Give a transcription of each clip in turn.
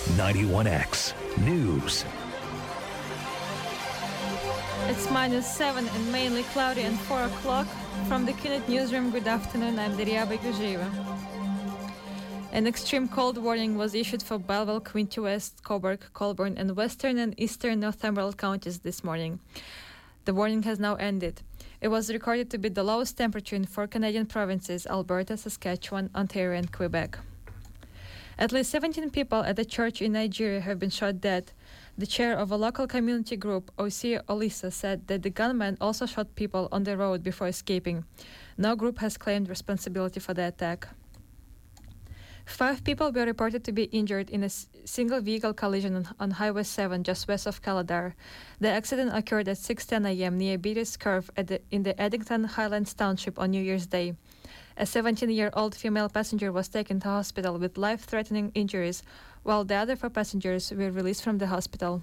91X News. It's -7 and mainly cloudy and 4 o'clock. From the QNet Newsroom, good afternoon, I'm Daria Beguzheva. An extreme cold warning was issued for Belleville, Quinte West, Cobourg, Colborne, and western and eastern Northumberland counties this morning. The warning has now ended. It was recorded to be the lowest temperature in 4 Canadian provinces: Alberta, Saskatchewan, Ontario, and Quebec. At least 17 people at a church in Nigeria have been shot dead. The chair of a local community group, Osi Olisa, said that the gunman also shot people on the road before escaping. No group has claimed responsibility for the attack. 5 people were reported to be injured in a single vehicle collision on Highway 7 just west of Caladar. The accident occurred at 6:10 a.m. near Beatty's Curve in the Eddington Highlands Township on New Year's Day. A 17-year-old female passenger was taken to hospital with life-threatening injuries, while the other 4 passengers were released from the hospital.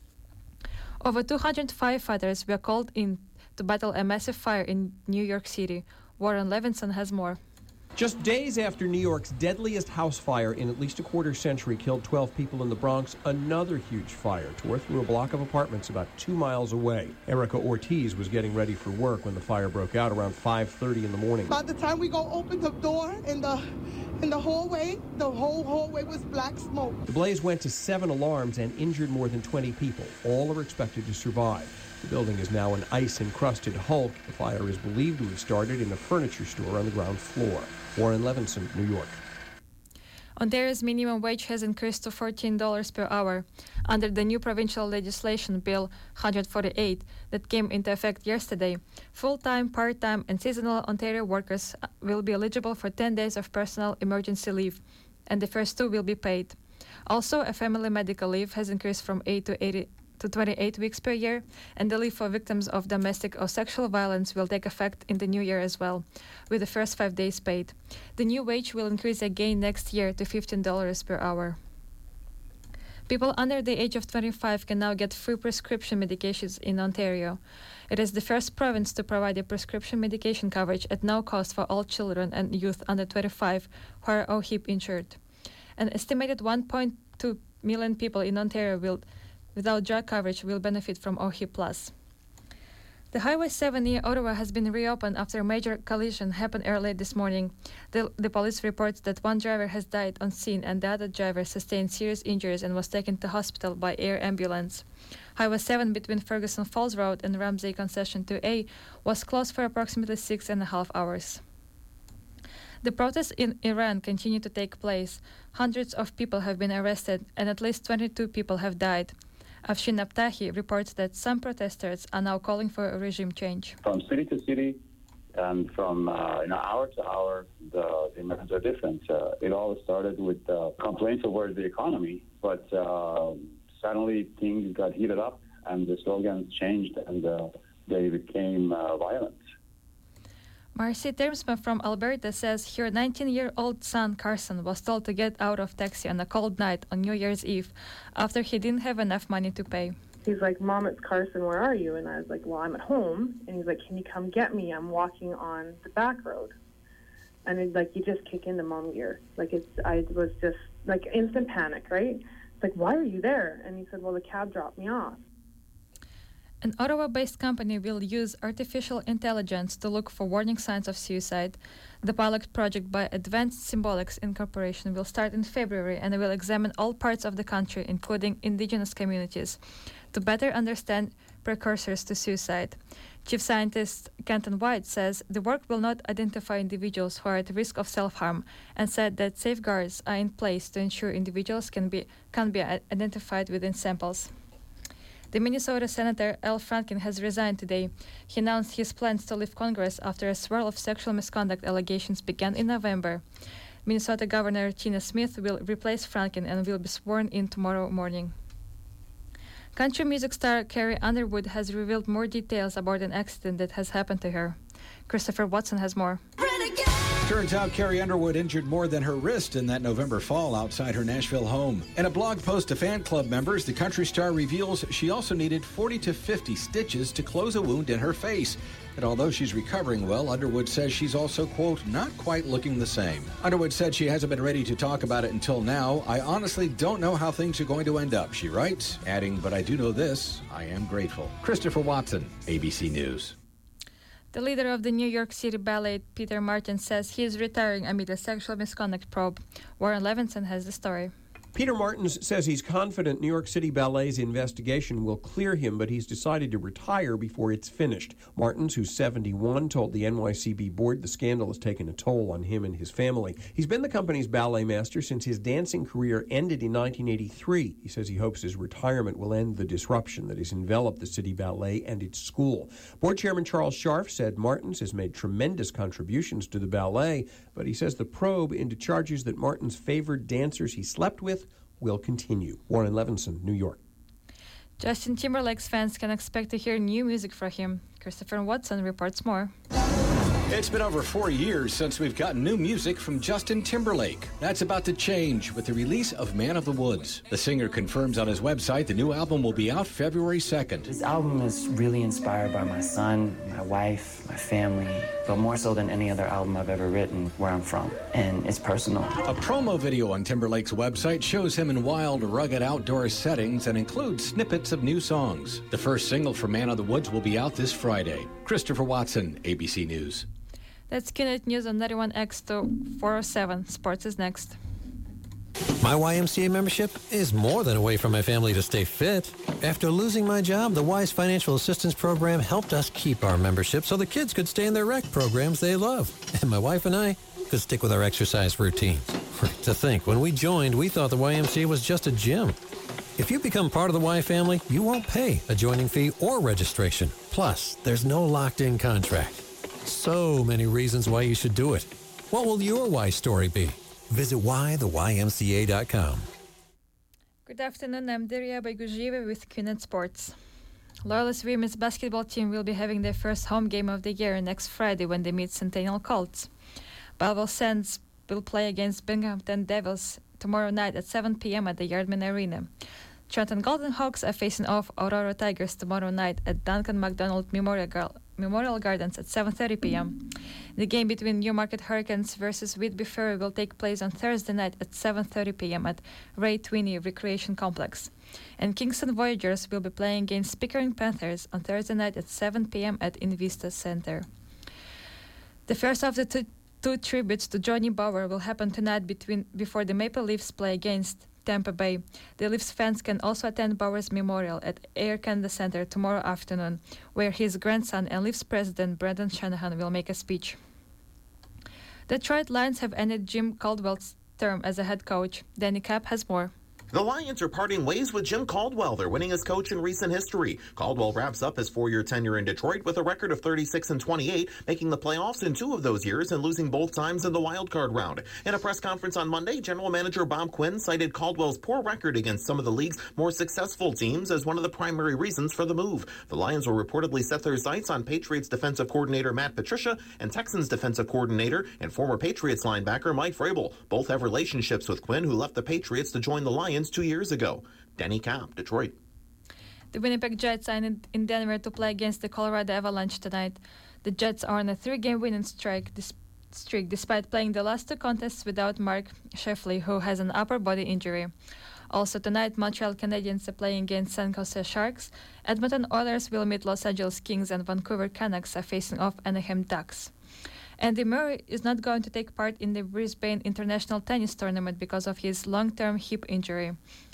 Over 200 firefighters were called in to battle a massive fire in New York City. Warren Levinson has more. Just days after New York's deadliest house fire in at least a quarter century killed 12 people in the Bronx, another huge fire tore through a block of apartments about 2 miles away. Erica Ortiz was getting ready for work when the fire broke out around 5:30 in the morning. By the time we go open the door in the hallway, the whole hallway was black smoke. The blaze went to 7 alarms and injured more than 20 people. All are expected to survive. The building is now an ice-encrusted hulk. The fire is believed to have started in a furniture store on the ground floor. Warren Levinson, New York. Ontario's minimum wage has increased to $14 per hour. Under the new provincial legislation, Bill 148, that came into effect yesterday, full-time, part-time, and seasonal Ontario workers will be eligible for 10 days of personal emergency leave, and the first 2 will be paid. Also, a family medical leave has increased from 8 to 28 weeks per year, and the leave for victims of domestic or sexual violence will take effect in the new year as well, with the first 5 days paid. The new wage will increase again next year to $15 per hour. People under the age of 25 can now get free prescription medications in Ontario. It is the first province to provide a prescription medication coverage at no cost for all children and youth under 25 who are OHIP insured. An estimated 1.2 million people in Ontario without drug coverage will benefit from OHIP Plus. The Highway 7 near Ottawa has been reopened after a major collision happened early this morning. The police reports that 1 driver has died on scene and the other driver sustained serious injuries and was taken to hospital by air ambulance. Highway 7 between Ferguson Falls Road and Ramsey Concession 2A was closed for approximately 6.5 hours. The protests in Iran continue to take place. Hundreds of people have been arrested and at least 22 people have died. Afshin Abtahi reports that some protesters are now calling for a regime change. From city to city and from hour to hour, the demands are different. It all started with complaints over the economy, but suddenly things got heated up and the slogans changed and they became violent. Marcy Termsma from Alberta says her 19-year-old son Carson was told to get out of taxi on a cold night on New Year's Eve after he didn't have enough money to pay. He's like, "Mom, it's Carson, where are you?" And I was like, "Well, I'm at home." And he's like, "Can you come get me? I'm walking on the back road." And it's like, you just kick into mom gear. I was just like instant panic, right? It's like, "Why are you there?" And he said, "Well, the cab dropped me off." An Ottawa-based company will use artificial intelligence to look for warning signs of suicide. The pilot project by Advanced Symbolics Incorporation will start in February and will examine all parts of the country, including Indigenous communities, to better understand precursors to suicide. Chief Scientist Kenton White says the work will not identify individuals who are at risk of self-harm and said that safeguards are in place to ensure individuals can be identified within samples. The Minnesota Senator Al Franken has resigned today. He announced his plans to leave Congress after a swirl of sexual misconduct allegations began in November. Minnesota Governor Tina Smith will replace Franken and will be sworn in tomorrow morning. Country music star Carrie Underwood has revealed more details about an accident that has happened to her. Christopher Watson has more. Renegade! Turns out Carrie Underwood injured more than her wrist in that November fall outside her Nashville home. In a blog post to fan club members, the country star reveals she also needed 40 to 50 stitches to close a wound in her face. And although she's recovering well, Underwood says she's also, quote, not quite looking the same. Underwood said she hasn't been ready to talk about it until now. I honestly don't know how things are going to end up, she writes, adding, but I do know this, I am grateful. Christopher Watson, ABC News. The leader of the New York City Ballet, Peter Martin, says he is retiring amid a sexual misconduct probe. Warren Levinson has the story. Peter Martins says he's confident New York City Ballet's investigation will clear him, but he's decided to retire before it's finished. Martins, who's 71, told the NYCB board the scandal has taken a toll on him and his family. He's been the company's ballet master since his dancing career ended in 1983. He says he hopes his retirement will end the disruption that has enveloped the City Ballet and its school. Board Chairman Charles Scharf said Martins has made tremendous contributions to the ballet, but he says the probe into charges that Martins favored dancers he slept with will continue. Warren Levinson, New York. Justin Timberlake's fans can expect to hear new music from him. Christopher Watson reports more. It's been over 4 years since we've gotten new music from Justin Timberlake. That's about to change with the release of Man of the Woods. The singer confirms on his website the new album will be out February 2nd. This album is really inspired by my son, my wife, my family, but more so than any other album I've ever written, where I'm from. And it's personal. A promo video on Timberlake's website shows him in wild, rugged outdoor settings and includes snippets of new songs. The first single for Man of the Woods will be out this Friday. Christopher Watson, ABC News. That's Kinet News on 91X to 407. Sports is next. My YMCA membership is more than a way for my family to stay fit. After losing my job, the Wise Financial Assistance Program helped us keep our membership so the kids could stay in their rec programs they love. And my wife and I could stick with our exercise routines. To think, when we joined, we thought the YMCA was just a gym. If you become part of the Y family, you won't pay a joining fee or registration. Plus, there's no locked-in contract. So many reasons why you should do it. What will your Y story be? Visit whytheymca.com. Good afternoon, I'm Daria Baigujieva with Kinet Sports. Loyalist women's basketball team will be having their first home game of the year next Friday when they meet Centennial Colts. Belleville Sands will play against Binghamton Devils tomorrow night at 7 p.m. at the Yardman Arena. Trenton Golden Hawks are facing off Aurora Tigers tomorrow night at Duncan MacDonald Memorial Gardens at 7:30 p.m. The game between Newmarket Hurricanes versus Whitby Ferry will take place on Thursday night at 7:30 p.m. at Ray Tweeney Recreation Complex. And Kingston Voyagers will be playing against Pickering Panthers on Thursday night at 7 p.m. at Invista Center. The first of the two tributes to Johnny Bower will happen tonight before the Maple Leafs play against Tampa Bay. The Leafs fans can also attend Bower's Memorial at Air Canada Center tomorrow afternoon, where his grandson and Leafs president Brendan Shanahan will make a speech. Detroit Lions have ended Jim Caldwell's term as a head coach. Danny Kapp has more. The Lions are parting ways with Jim Caldwell, their winningest coach in recent history. Caldwell wraps up his 4-year tenure in Detroit with a record of 36-28, making the playoffs in 2 of those years and losing both times in the wild-card round. In a press conference on Monday, General Manager Bob Quinn cited Caldwell's poor record against some of the league's more successful teams as one of the primary reasons for the move. The Lions will reportedly set their sights on Patriots defensive coordinator Matt Patricia and Texans defensive coordinator and former Patriots linebacker Mike Vrabel. Both have relationships with Quinn, who left the Patriots to join the Lions 2 years ago. Danny Kapp, Detroit. The Winnipeg Jets are in Denver to play against the Colorado Avalanche tonight. The Jets are on a 3-game winning streak despite playing the last 2 contests without Mark Scheifele, who has an upper body injury. Also tonight, Montreal Canadiens are playing against San Jose Sharks. Edmonton Oilers will meet Los Angeles Kings, and Vancouver Canucks are facing off Anaheim Ducks. Andy Murray is not going to take part in the Brisbane International Tennis Tournament because of his long-term hip injury.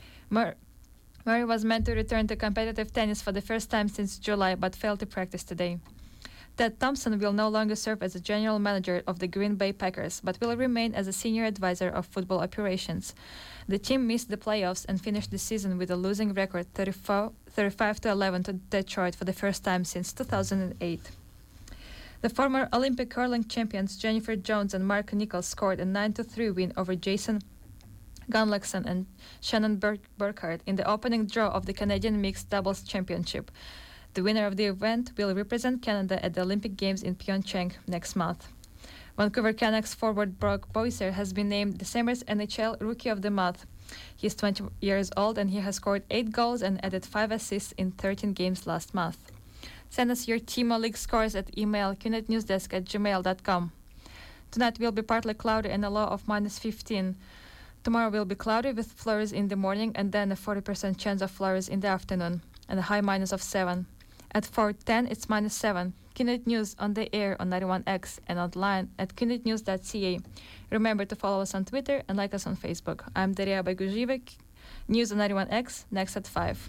Murray was meant to return to competitive tennis for the first time since July, but failed to practice today. Ted Thompson will no longer serve as the general manager of the Green Bay Packers, but will remain as a senior advisor of football operations. The team missed the playoffs and finished the season with a losing record 35-11 to Detroit for the first time since 2008. The former Olympic curling champions Jennifer Jones and Mark Nichols scored a 9-3 win over Jason Gunlachson and Shannon Burkhart in the opening draw of the Canadian Mixed Doubles Championship. The winner of the event will represent Canada at the Olympic Games in Pyeongchang next month. Vancouver Canucks forward Brock Boiser has been named December's NHL Rookie of the Month. He's 20 years old and he has scored 8 goals and added 5 assists in 13 games last month. Send us your Timo League scores at email cunetnewsdesk@gmail.com. Tonight will be partly cloudy and a low of -15. Tomorrow will be cloudy with flurries in the morning and then a 40% chance of flurries in the afternoon and a high -7. At 4:10 it's -7. CUNET News on the air on 91X and online at cunetnews.ca. Remember to follow us on Twitter and like us on Facebook. I'm Daria Baguzivik. News on 91X next at 5.